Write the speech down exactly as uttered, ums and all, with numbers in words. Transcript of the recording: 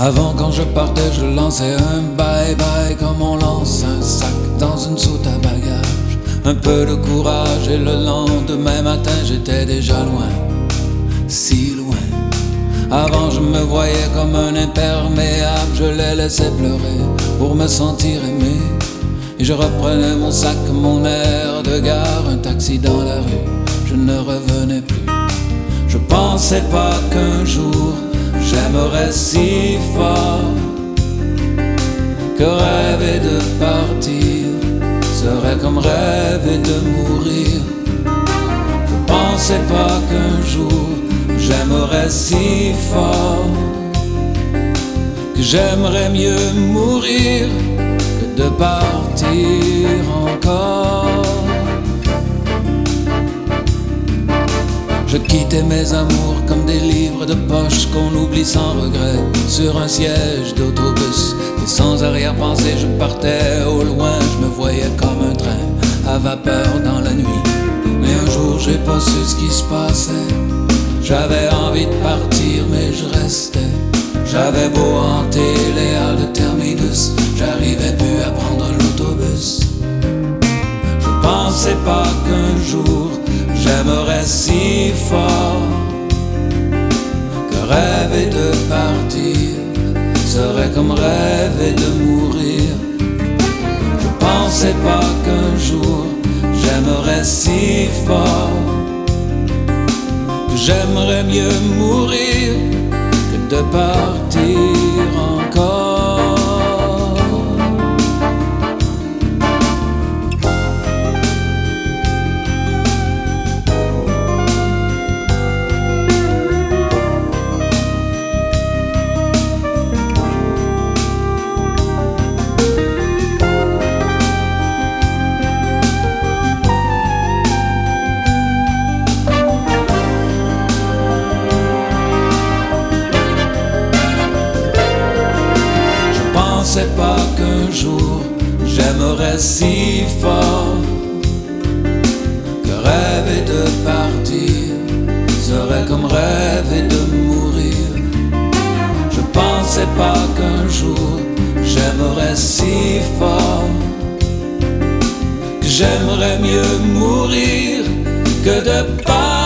Avant quand je partais je lançais un bye-bye comme on lance un sac dans une soute à bagages. Un peu de courage et le lendemain matin j'étais déjà loin, si loin. Avant je me voyais comme un imperméable, je les laissais pleurer pour me sentir aimé. Et je reprenais mon sac, mon air de gare, un taxi dans la rue, je ne revenais plus. Je pensais pas qu'un jour j'aimerais si fort que rêver de partir serait comme rêver de mourir. Je pensais pas qu'un jour j'aimerais si fort que j'aimerais mieux mourir que de partir encore. Je quittais mes amours comme des livres de poche qu'on oublie sans regret sur un siège d'autobus. Et sans arrière-pensée je partais au loin, je me voyais comme un train à vapeur dans la nuit. Mais un jour j'ai pas su ce qui se passait, j'avais envie de partir mais je restais. J'avais beau hanter les halles de terminus, j'arrivais plus à prendre l'autobus. Je pensais pas qu'un jour j'aimerais si fort que rêver de partir serait comme rêver de mourir. Je pensais pas qu'un jour j'aimerais si fort que j'aimerais mieux mourir que de partir encore. Je pensais pas qu'un jour j'aimerais si fort que rêver de partir serait comme rêver de mourir. Je pensais pas qu'un jour j'aimerais si fort que j'aimerais mieux mourir que de partir